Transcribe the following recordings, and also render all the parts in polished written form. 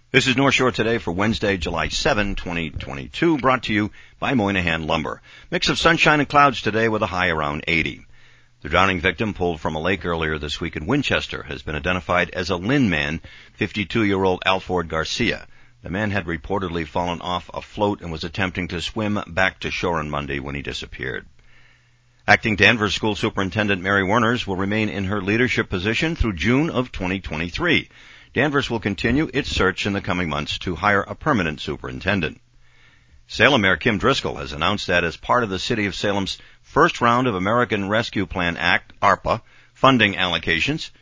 This is North Shore Today for Wednesday, July 7, 2022, brought to you by Moynihan Lumber. Mix of sunshine and clouds today with a high around 80. The drowning victim pulled from a lake earlier this week in Winchester has been identified as a Lynn man, 52-year-old Alford Garcia. The man had reportedly fallen off a float and was attempting to swim back to shore on Monday when he disappeared. Acting Danvers School Superintendent Mary Werners will remain in her leadership position through June of 2023. Danvers will continue its search in the coming months to hire a permanent superintendent. Salem Mayor Kim Driscoll has announced that as part of the City of Salem's first round of American Rescue Plan Act, ARPA, funding allocations,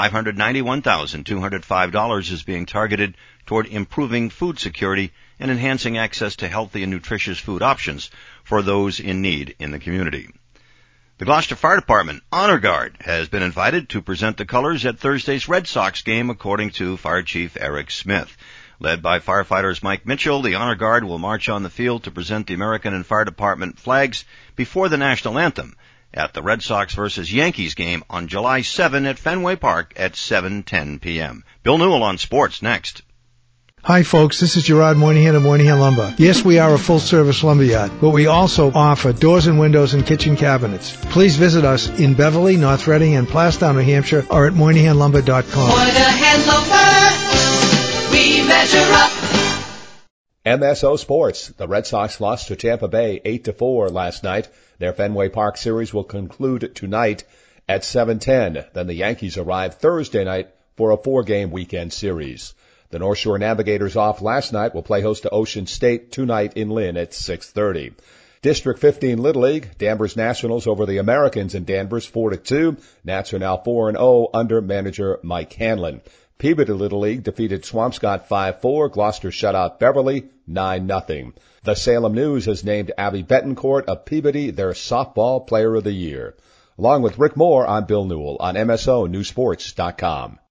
$591,205 is being targeted toward improving food security and enhancing access to healthy and nutritious food options for those in need in the community. The Gloucester Fire Department Honor Guard has been invited to present the colors at Thursday's Red Sox game, according to Fire Chief Eric Smith. Led by firefighters Mike Mitchell, the Honor Guard will march on the field to present the American and Fire Department flags before the national anthem at the Red Sox versus Yankees game on July 7 at Fenway Park at 7:10 p.m. Bill Newell on sports next. Hi folks, this is Gerard Moynihan of Moynihan Lumber. Yes, we are a full-service lumberyard, but we also offer doors and windows and kitchen cabinets. Please visit us in Beverly, North Reading, and Plastown, New Hampshire, or at MoynihanLumber.com. Moynihan Lumber, we measure up. MSO Sports. The Red Sox lost to Tampa Bay 8-4 last night. Their Fenway Park series will conclude tonight at 7:10. Then the Yankees arrive Thursday night for a 4-game weekend series. The North Shore Navigators off last night will play host to Ocean State tonight in Lynn at 6:30. District 15 Little League, Danvers Nationals over the Americans in Danvers 4-2. Nats are now 4-0 under manager Mike Hanlon. Peabody Little League defeated Swampscott 5-4. Gloucester shut out Beverly 9-0. The Salem News has named Abby Betancourt of Peabody their softball player of the year. Along with Rick Moore, I'm Bill Newell on MSONewsports.com.